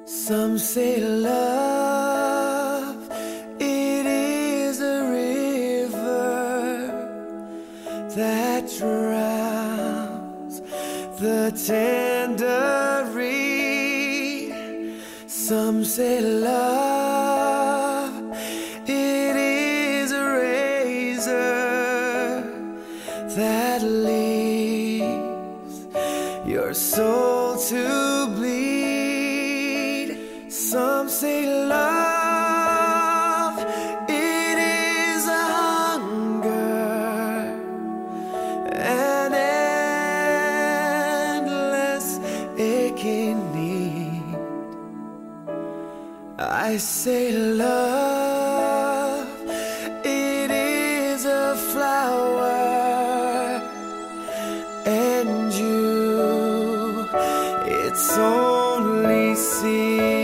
Some say love, it is a river that drowns the tender reed. Some say love, it is a razor that leaves your soul to bleed. Some say love, it is a hunger, an endless aching need. I say love, it is a flower, and you, it's only seed.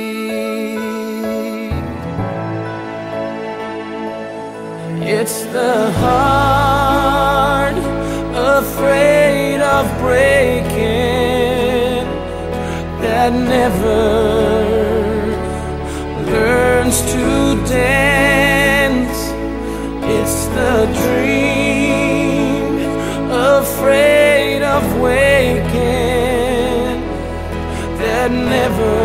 It's the heart afraid of breaking that never learns to dance. It's the dream afraid of waking that never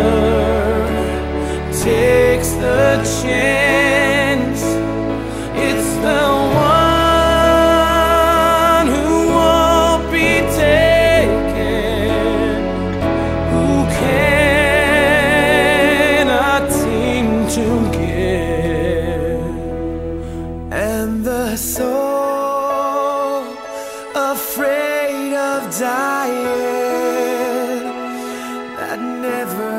takes the chance. It's the one who won't be taken, who cannot seem to give. And the soul afraid of dying that never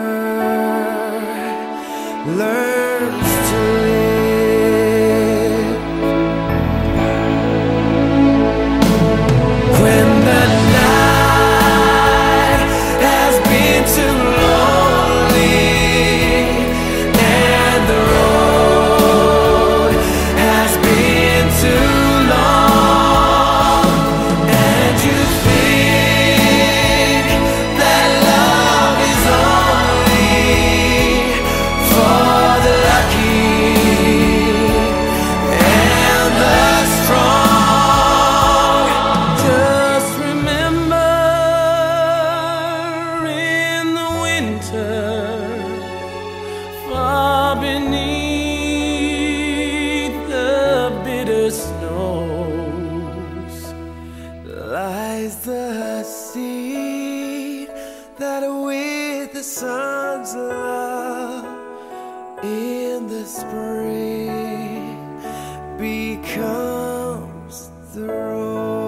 learns to live. Far beneath the bitter snows lies the seed that with the sun's love in the spring becomes the rose.